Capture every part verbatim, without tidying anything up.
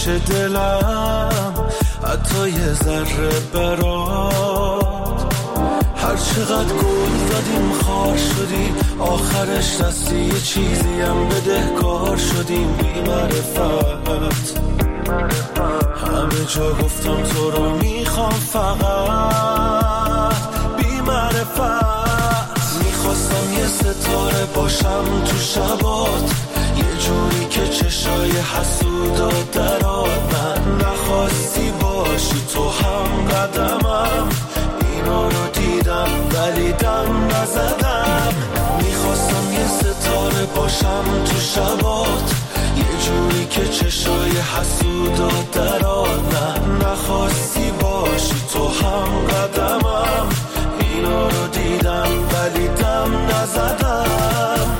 دلم حتی یه ذره برات. هر چقدر گل زدیم خار شدی، آخرش دستی یه چیزی هم بدهکار شدیم. بی معرفت همه جا گفتم تو رو میخوام، فقط بی معرفت. میخواستم یه ستاره باشم تو شبات، یه جوری که چشای حسودات درات. من نخواستی باشی تو هم قدمم، اینا رو دیدم ولی دم نزدم. میخواستم یه ستاره باشم تو شبات، یه جوری که چشای حسودات درات. نه نخواستی باشی تو هم قدمم، اینا رو دیدم ولی دم نزدم.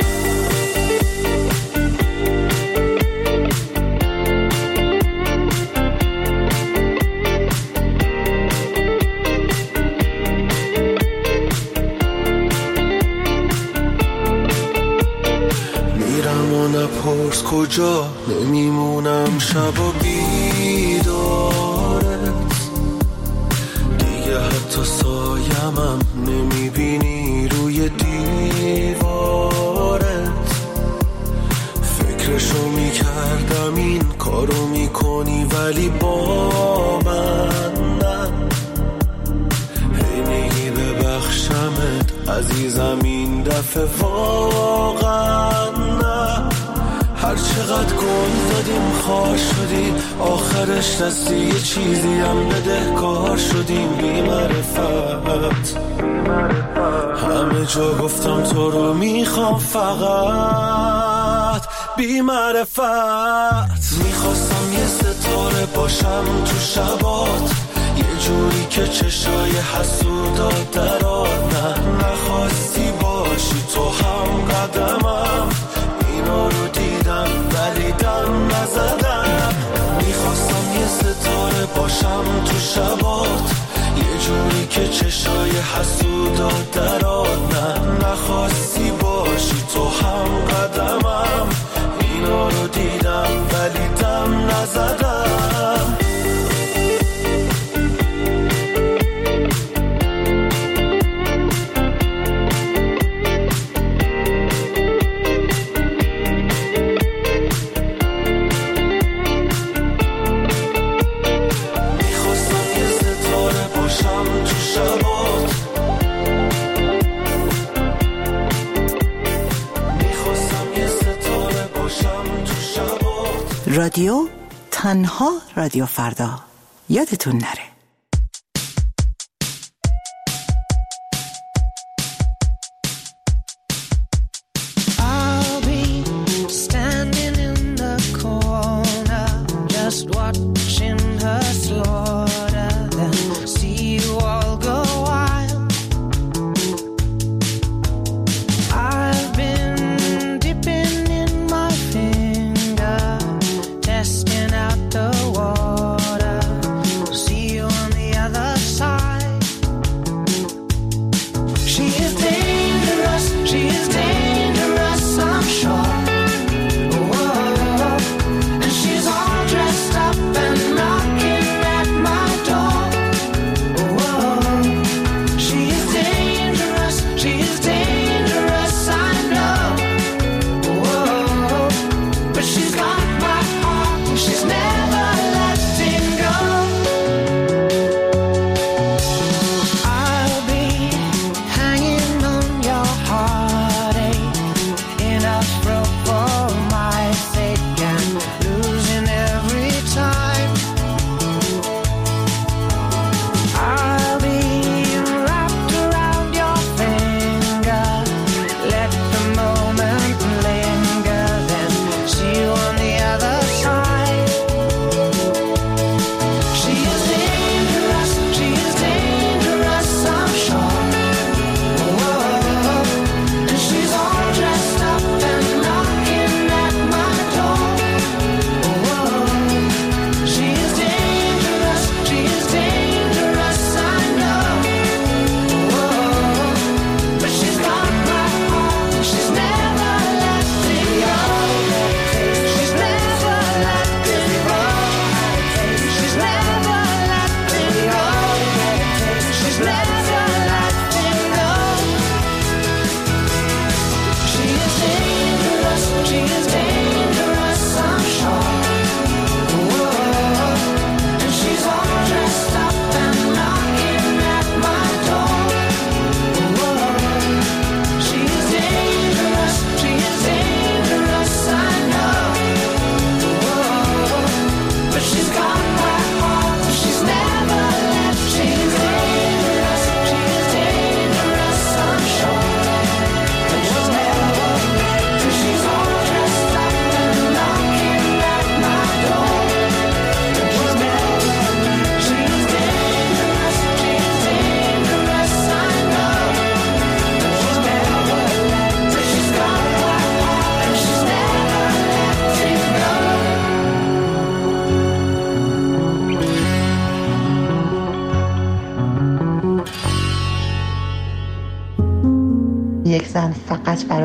میرم و نپرس کجا، نمیمونم شب و بیدارت. دیگه حتی سایمم نمیبینی روی دیوارت. فکرشو میکردم این کارو میکنی ولی با من نه. هی میگی ببخشمت عزیزم این دفعه واقعا نه. هر چقدر گل زدیم خار شدی، آخرش دستی یه چیزی هم بدهکار شدیم. بی معرفت همه جا گفتم تو رو میخوام، فقط بی معرفت. میخواستم یه ستاره باشم تو شبات، یه جوری که چشای حسودات درات. نه نخواستی باشی تو هم قدمم، اینا رو دیدم ولی دم نزدم. میخواستم یه ستاره باشم تو شبات، یه جوری که چشای حسودات درات. نه نخواستی باشی تو هم قدمم، اینا رو دیدم ولی دم نزدم. رادیو تنها رادیو فردا، یادتون نره. Testing out the water, see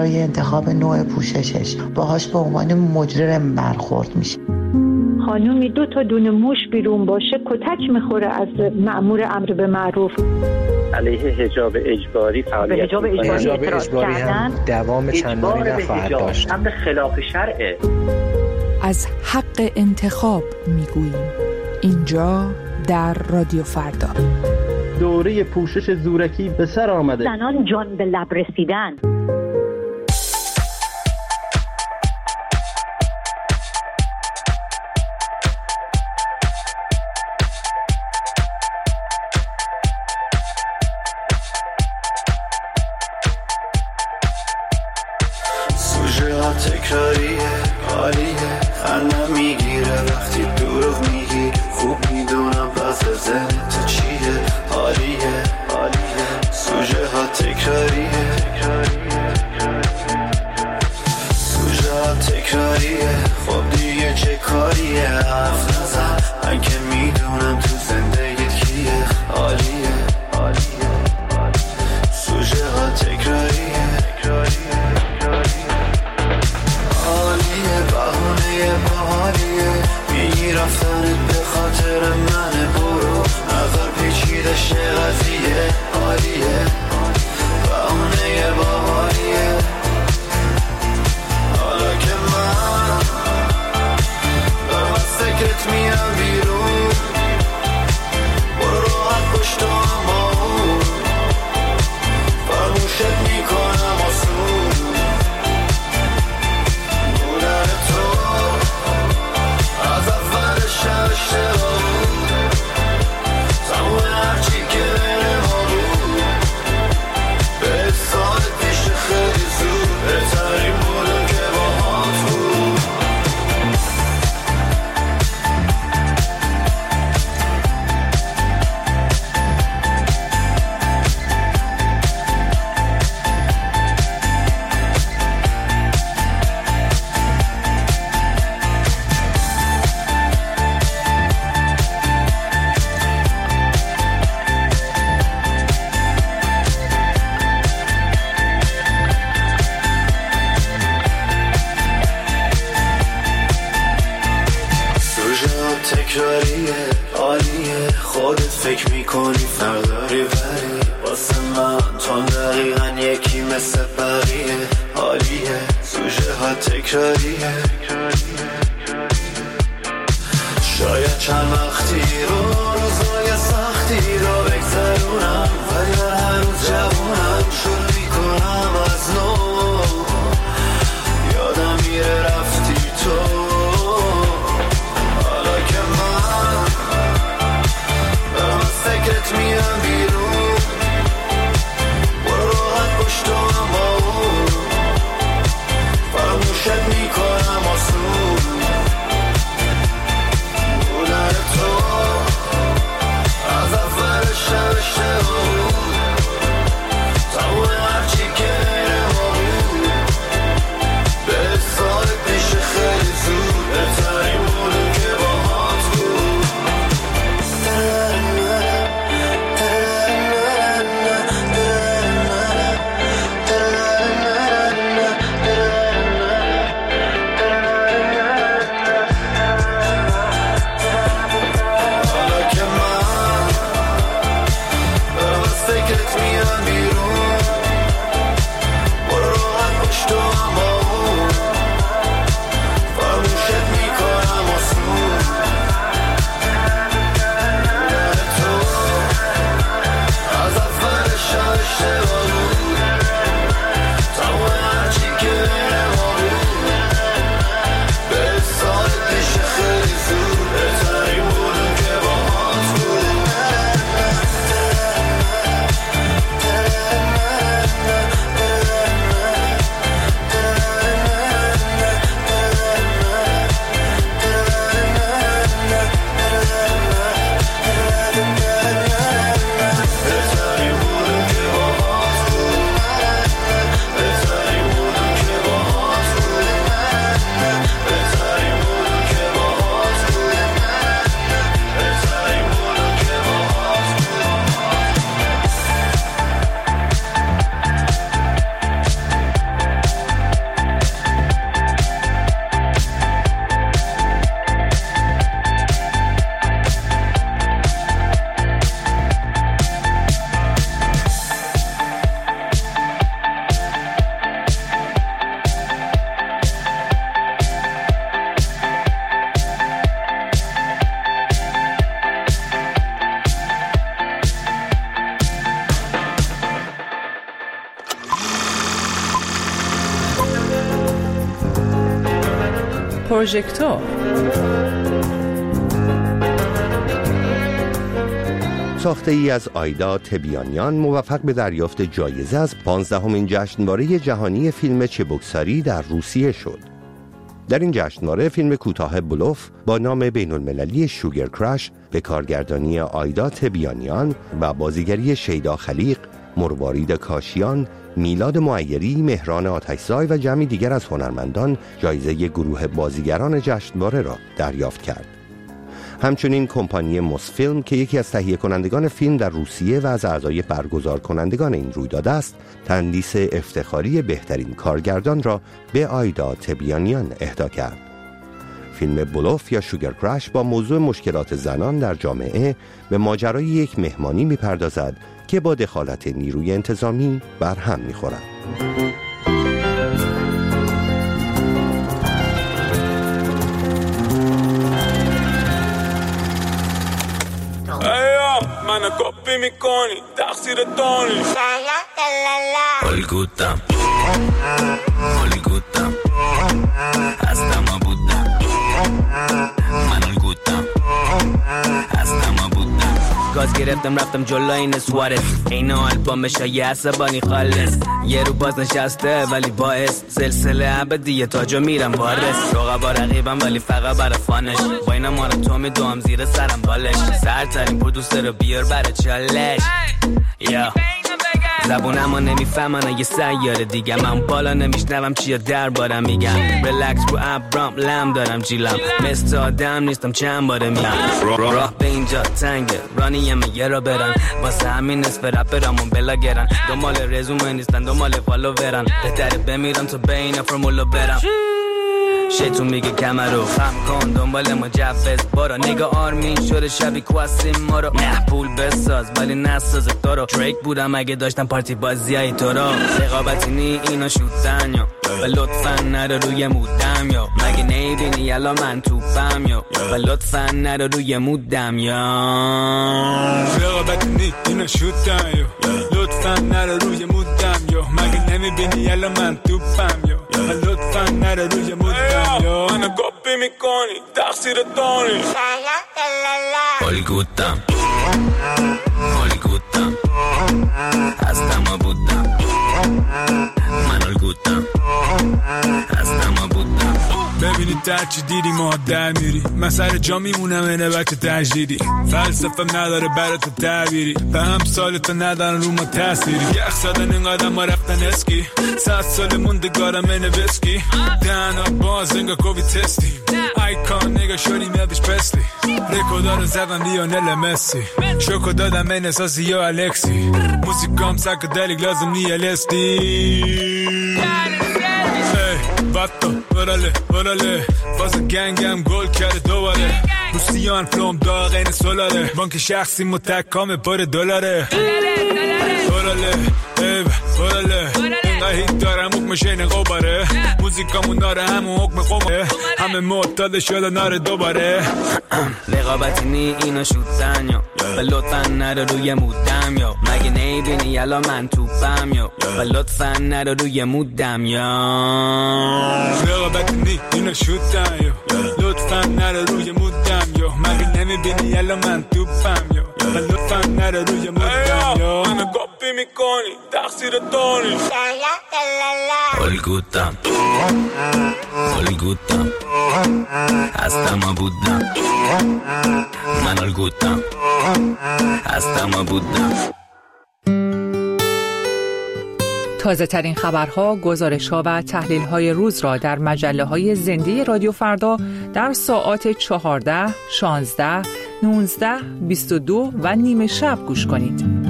برای انتخاب نوع پوششش باهاش به عنوان مجرم برخورد میشه. خانومی دو تا دونه موش بیرون باشه کتک میخوره از مأمور امر به معروف. علیه حجاب اجباری فعالیت حجاب اجباری, حجاب اجباری هم دوام چندانی نخواهد داشت. امر خلاف شرعه. از حق انتخاب میگوییم اینجا در رادیو فردا. دوره پوشش زورکی به سر آمده. زنان جان به لب رسیدن. سوژه ها تکراریه، عالیه، خندم میگیره وقتی دروغ میگی. خوب میدونم پس ذهنت چیه، عالیه عالیه. سوژه ها تکراریه، سوژه ها تکراریه. خب دیگه چه کاریه، حرف نزن، من که میدونم تو زندگیت کیه، عالیه عالیه. سوژه ها تکراریه، عالیه، بهونه باحالیه. میگی رفتنت به خاطر منه، برو نظر پیچیدش قضیه، عالیه، بهونه باحالیه. حالا که من دارم از فکرت میرم بیرون، برو راحت پشت هم با اون، فراموشت میکنم آسون. بودن تو از اولش اشتباه بود، تمام هرچی که بین ما بود به سال پیش خیلی زود بهترین بودم که با هات بود. تکراریه، عالیه، خودت فکر میکنی فرداری ولی واسه من تو دقیقا یکی مثل بقیه، عالیه. سوژه ها تکراریه، شاید چند وقتی رو روزای سختی رو بگذرونم، ولی من هنوز جوونم، شروع میکنم از نو. یادم میره رفتی تو، فکرت میرم بیرون، برو راحت پشت هم با اون، فراموشت میکنم آسون. بودن تو پروژکتور. ساخته ای از آیدا تبیانیان موفق به دریافت جایزه از پانزدهمین جشنواره جهانی فیلم چبوکساری در روسیه شد. در این جشنواره فیلم کوتاه بلوف با نام بین المللی شوگر کرش به کارگردانی آیدا تبیانیان و بازیگری شیدا خلیق، مروارید کاشیان، میلاد معیری، مهران آتشزای و جمعی دیگر از هنرمندان جایزه گروه بازیگران جشنواره را دریافت کرد. همچنین کمپانی موسفیلم که یکی از تهیه کنندگان فیلم در روسیه و از اعضای برگزار کنندگان این رویداد است، تندیس افتخاری بهترین کارگردان را به آیدا تبیانیان اهدا کرد. فیلم بلوف یا شوگر کرش با موضوع مشکلات زنان در جامعه به ماجرای یک مهمانی می‌پردازد که با دخالت نیروی انتظامی بر هم می‌خورد. منو کپی میکنی تقصیر تونی الگوتم الگوتم هستم بودم من الگوتم هستم بودم گاز گرفتم رفتم جلو این سوارز اینو البومش های عصبانی خالص یه رو باز نشسته ولی باعث سلسله ابدیه تاجو میرم وارس رقبا رقیبم ولی فقط برای فانش با اینا ما رو تو میدوام زیر سرم بالش سرترین پرودوسر رو بیار برای چالش یا زبونمو نمیفهمن یه سیاره دیگه من بالا نمیشنوم چیا دربارم میگم ریلکس رو ابرام لم دارم جیلم مثل آدم نیستم چند باره میگم راه به اینجا تنگه رانیم یه را برن واسه همین نصف رپرامون بلاگرن دنبال رزومه نیستن دنبال فالوورن بهتره بمیرن تو بین فرمولو برم شیطون میگه کمر رو خم کن دنبال مجوز برا نگاه آرمین شده شبی کواسیم ما رو نه پول بساز ولی نساز تو رو دریک بودم اگه داشتم پارتی بازی های تو رو رقابتی نی اینا شوتن یا و لطفا نرو روی مودم یا مگه نیبینی یلا من توپم یا و لطفا نرو روی مودم یا رقابتی نی اینا شوتن یا لطفا نرو روی مودم یا مگه نمیبینی یلا من توپم یا و لطفا نرو روی مودم منو کپی میکنی تقصیر تونی الگوتم الگوتم هستم بودم من الگوتم هستم بودم ببینید در چی دیدی ما در میری من سر جا میمونم اینه بچه تجدیدی فلسفه نداره برای تو تعبیری به هم سال تو ندارن رو ما تأثیری یخ زدن این قدم ما رفتن اسکی صد سال موندگارم اینه وسکی دهنا باز انگا کوبی تستی آیکان نگا شدیم یادش پسلی رکودا رو زدن لیونل مسی شوکو دادم این اساسی یا الکسی موسیکام ساکدلیک لازم نی الستی باتو ورله ورله فاز گنگم گل کرده دوباره روسیان فلوم داغ این سولاره بانک شخصی متکام پر دلاره ورله ایب ورله اینقدر هیت دارم حکمش این قباره موزیکامون داره همون حکم قماره همه معتاد شده ناره دوباره رقابتی نی اینا شوتن یا و لطفا نرو روی مودم یا مگه نیبینی یلا من توپم یا و لطفا نرو روی مودم یا رقابتی نی اینا شوتن یا لطفا نرو روی مودم یا مگه نمیبینی یلا من توپم یا و لطفا نرو روی مودم یا منو کپی میکنی تقصیر تونی الگوتم الگوتم هستم بودم من الگوتم هستم بودم. تازه ترین خبرها، گزارش‌ها و تحلیل‌های روز را در مجله‌های زنده رادیو فردا در ساعات چهارده، شانزده، نوزده، بیست و دو و نیمه شب گوش کنید.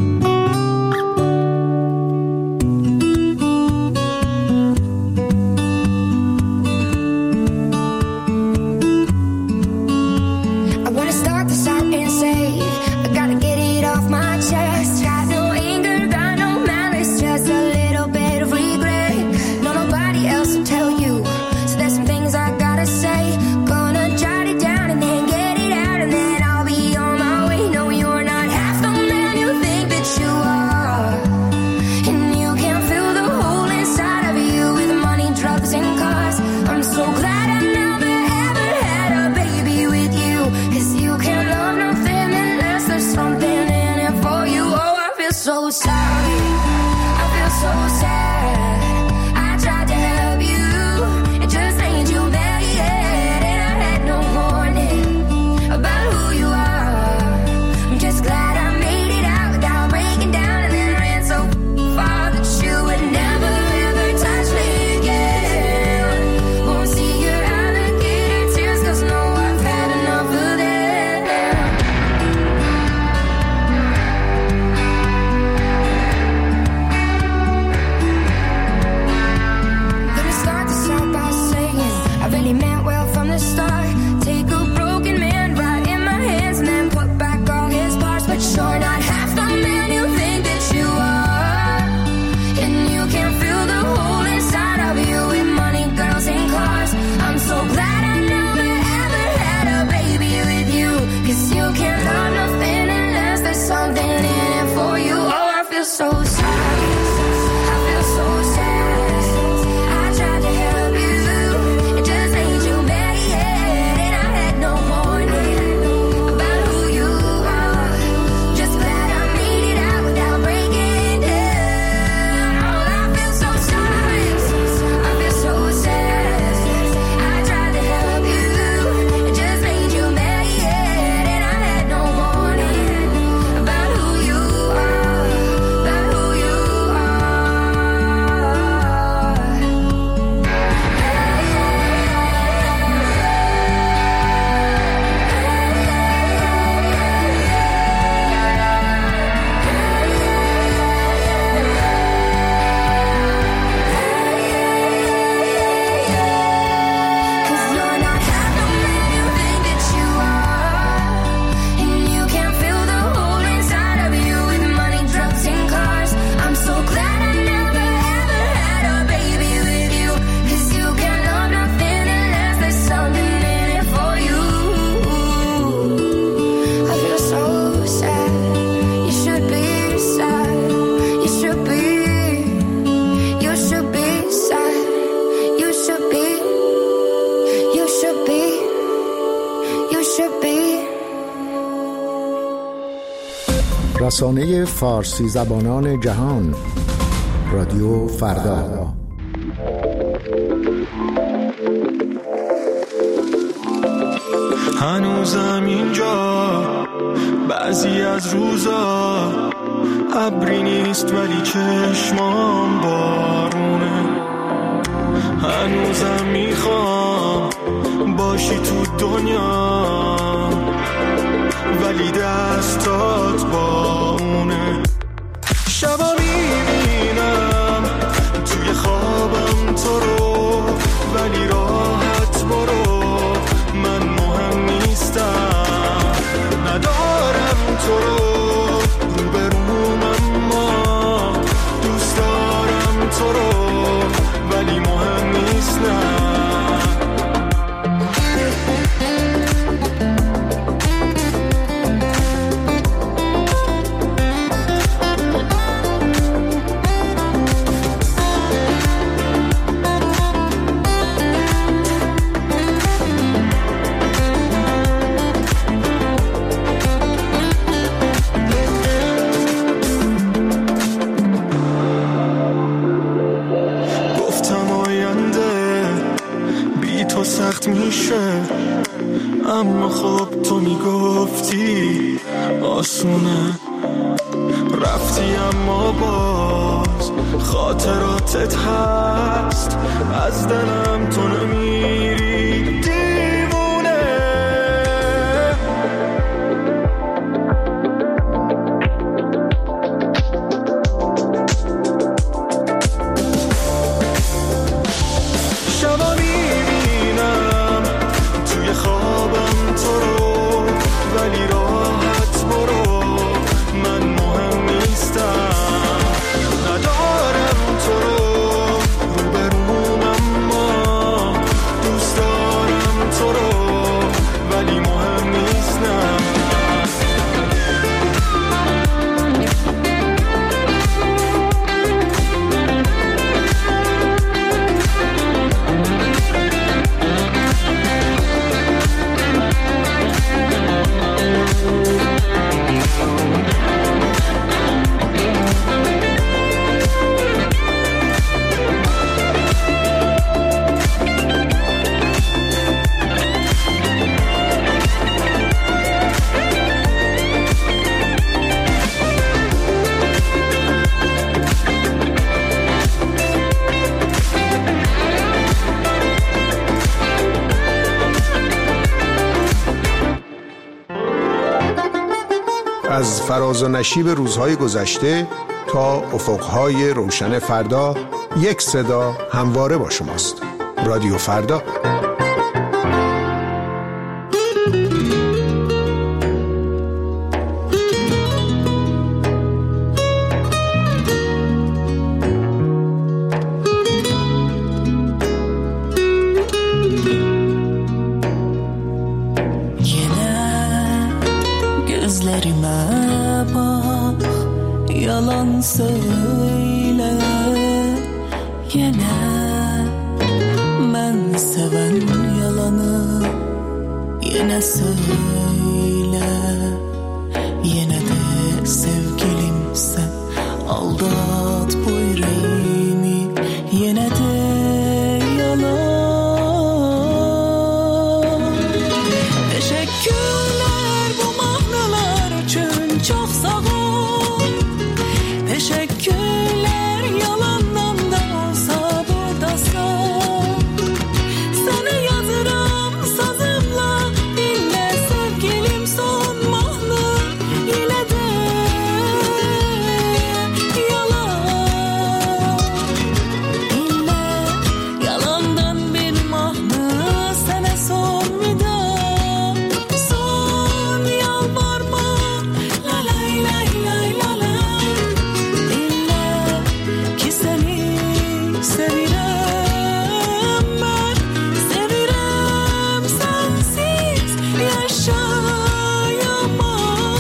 Think meant well from the start. Take a broken man right in my hands and then put back all his parts. But you're not half the man you think that you are, and you can feel the hole inside of you with money, girls, and cars. I'm so glad I never ever had a baby with you, 'cause you can't love nothing unless there's something in it for you. Oh, I feel so sad, I feel so sad. I tried to help you, it just made you mad, and I had no warning about who you are. Just glad I made it out without breaking down. Oh, I feel so sorry, I feel so sad. I tried to help you, it just made you mad, and I had no warning about who you are, about who you Cause you're not half the man you think that you are, and you can feel the hole inside of you with money, drugs, and cars. I'm so glad I never ever had a baby with you, 'cause you can love nothing unless there's something in it for you. I feel so sad, you should be sad, you should be, you should be sad, you should be, you should be, you should be. رسانه فارسی زبانان جهان، رادیو فردا. هنوزم اینجا بعضی از روزا ابری نیست ولی چشمام بارونه. هنوزم میخوام باشی تو دنیا ولی دستات با اونه. شبا میبینم توی خوابم تو رو، ولی راحت برو، من مهم نیستم، ندارم تو رو روبروم، اما دوست دارم تو رو، ولی مهم نیستم. سخت میشه، اما خب تو میگفتی آسونه. رفتی اما باز خاطراتت هست، از دلم تو نمیری دیوونه. شبا میبینم توی خوابم تو رو، ولی راحت برو، من مهم نیستم، ندارم تو رو روبروم، اما دوست دارم تو رو، ولی مهم نیستم. از فراز و نشیب روزهای گذشته تا افقهای روشن فردا، یک صدا همواره با شماست. رادیو فردا. yalan söyle yine. Ben seven yalanı yine söyle. Yine de sevgilim sen aldat bu yüreğimi. Yine de yalan. Teşekkürler bu mahnalar için çok sağ ol. Teşekkürler yalandan da olsa buradasın. Sana yazırım sazımla dinle sevgilim son mahna. Yine de yalan. Dinle yalandan bir mahna sana son vida. Son yalvarma la lay lay lay la lay. Dinle ki seni sevirem ben. Sevirem sensiz yaşayamam.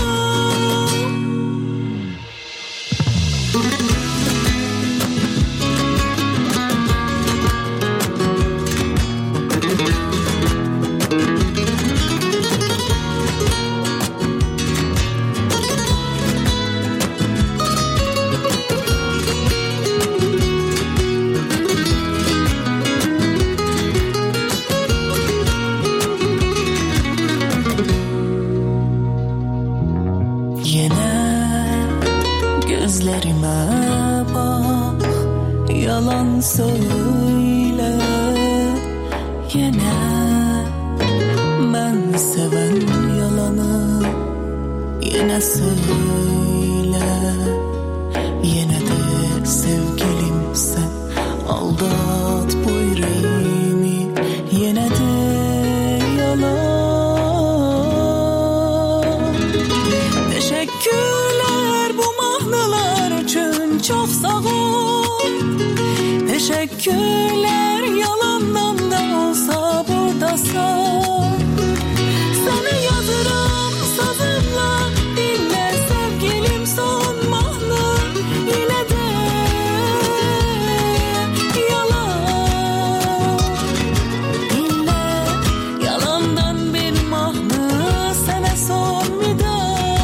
Yine gözlerime bak, yalan söyle yine. Ben seven yalanı yine söyle. Yine de sevgilim sen aldat bu yüreğimi. Yine de yalan. Teşekkürler bu mahnalar için çok sağ ol. Teşekkürler yalandan da olsa buradasın. Sana yazırım sazımla dinle sevgilim son mahna. Yine de yalan. Dinle yalandan bir mahna sana son vida.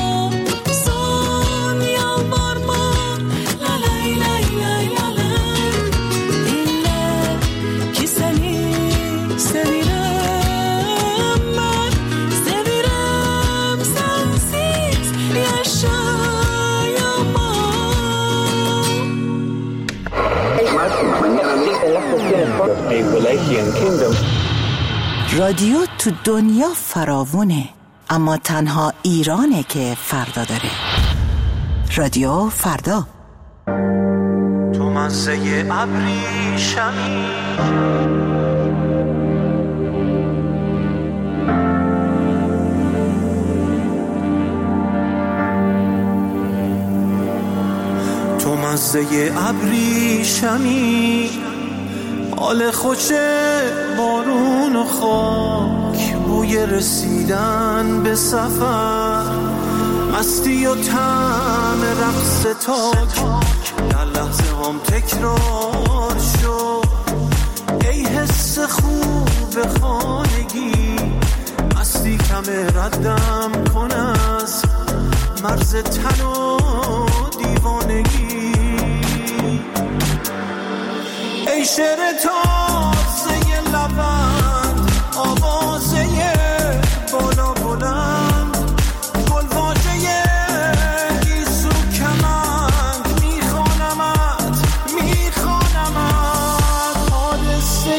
Son yalvarma la lay lay lay la lay. Dinle ki seni sevirem ben. Sevirem sensiz yaşayamam. رادیو تو دنیا فراوونه، اما تنها ایرانه که فردا داره. رادیو فردا. تو مزه ابریشمی تو مزه ابریشمی حال خوشه بارون و خاک بوی رسیدن به سفر مستی و طعم رقص تاک در لحظه هم تکرار شد ای حس خوب خانگی مستی کم ردم کن از مرز تن و دیوانگی ای شعر تازه لبند آوازه بالا بلند گلواژه گیسو کمند میخوانمت میخوانمت حادثه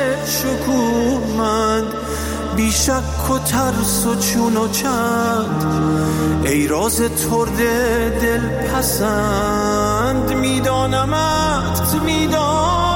شکوهمند بیشک و ترس و چون و چند ای راز ترد دل پسند میدانمت میدانم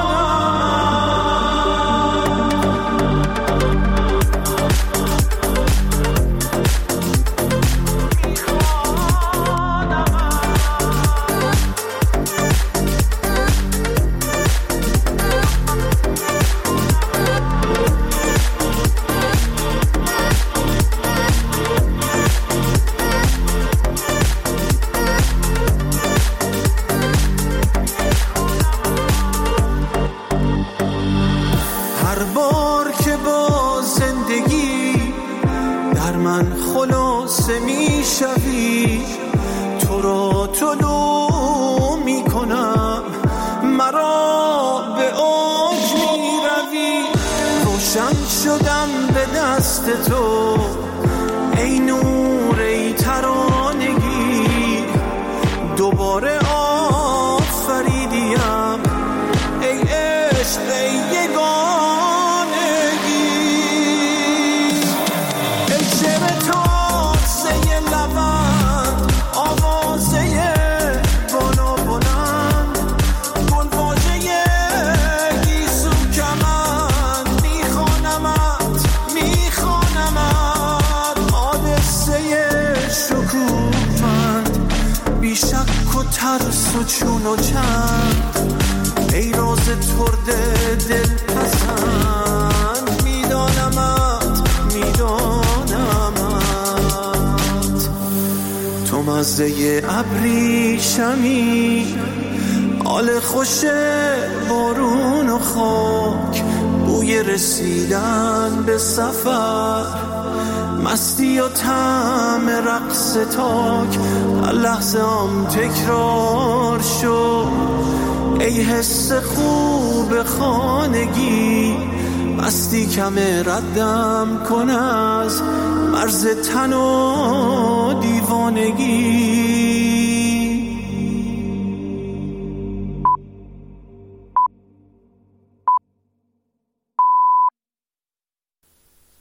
من خلاصه میشوی، تو را طلوع میکنم، مرا به اوج میروی. روشن شدم به دست تو ای نور ای ترانگی، دوباره آفریدیم ای عشق ای یگانگی. ای شعر تازه لبند، آوازه بالا بلند، گلواژه گیسو کمند، میخوانمت میخوانمت حادثه شکوفند، بی شک و ترس و چون و چند، ای راز ترد دل پسند، میدانمت میدانمت. تو مزه ابریشمی، حال خوش بارون و خاک، بوی رسیدن به سفر، مستی و طعم رقص تاک، هر لحظه هم تکرار شد. ای حس خوب خانگی، مستی کم ردم کن از مرز تن و دیوانگی.